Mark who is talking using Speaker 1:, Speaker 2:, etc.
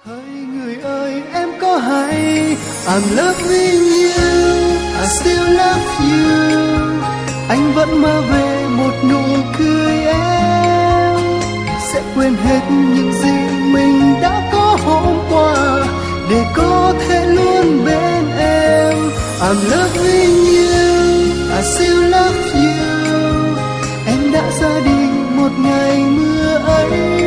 Speaker 1: Hỡi người ơi em có hay I'm loving you, I still love you. Anh vẫn mơ về một nụ cười em, sẽ quên hết những gì mình đã có hôm qua để có thể luôn bên em. I'm loving you, I still love you. Em đã ra đi một ngày mưa ấy.